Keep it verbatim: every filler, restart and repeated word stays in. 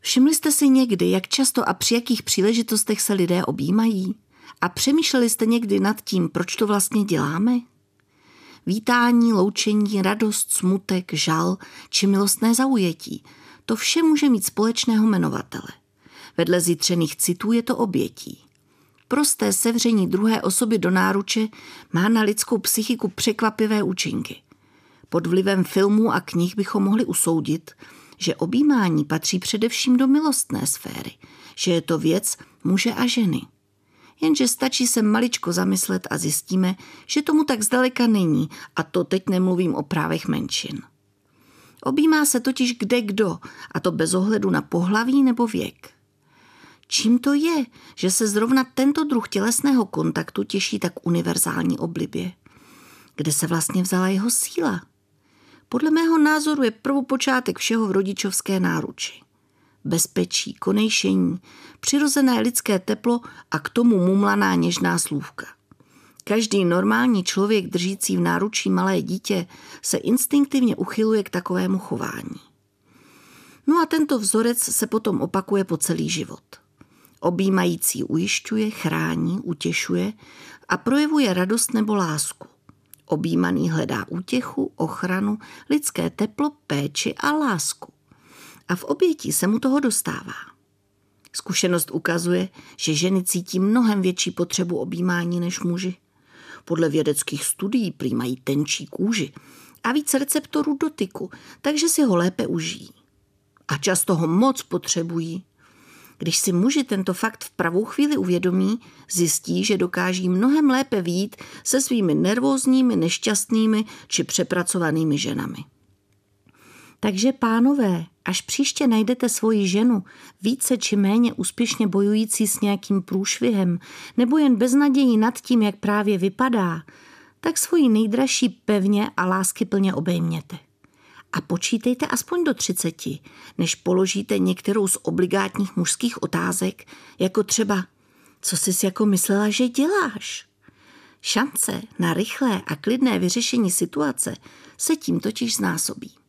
Všimli jste si někdy, jak často a při jakých příležitostech se lidé objímají? A přemýšleli jste někdy nad tím, proč to vlastně děláme? Vítání, loučení, radost, smutek, žal či milostné zaujetí. To vše může mít společného jmenovatele. Vedle zjitřených citů je to obětí. Prosté sevření druhé osoby do náruče má na lidskou psychiku překvapivé účinky. Pod vlivem filmů a knih bychom mohli usoudit, že objímání patří především do milostné sféry, že je to věc muže a ženy. Jenže stačí se maličko zamyslet a zjistíme, že tomu tak zdaleka není, a to teď nemluvím o právech menšin. Objímá se totiž kde kdo, a to bez ohledu na pohlaví nebo věk. Čím to je, že se zrovna tento druh tělesného kontaktu těší tak univerzální oblibě? Kde se vlastně vzala jeho síla? Podle mého názoru je prvopočátek všeho v rodičovské náruči. Bezpečí, konejšení, přirozené lidské teplo a k tomu mumlaná něžná slůvka. Každý normální člověk držící v náručí malé dítě se instinktivně uchyluje k takovému chování. No a tento vzorec se potom opakuje po celý život. Objímající ujišťuje, chrání, utěšuje a projevuje radost nebo lásku. Objímaný hledá útěchu, ochranu, lidské teplo, péči a lásku. A v obětí se mu toho dostává. Zkušenost ukazuje, že ženy cítí mnohem větší potřebu objímání než muži. Podle vědeckých studií prý mají tenčí kůži a víc receptorů dotyku, takže si ho lépe užijí. A často ho moc potřebují. Když si muži tento fakt v pravou chvíli uvědomí, zjistí, že dokáží mnohem lépe vyjít se svými nervózními, nešťastnými či přepracovanými ženami. Takže pánové, až příště najdete svoji ženu, více či méně úspěšně bojující s nějakým průšvihem, nebo jen bez nadějí nad tím, jak právě vypadá, tak svoji nejdražší pevně a láskyplně obejměte. A počítejte aspoň do třiceti, než položíte některou z obligátních mužských otázek, jako třeba, co jsi jako myslela, že děláš? Šance na rychlé a klidné vyřešení situace se tím totiž znásobí.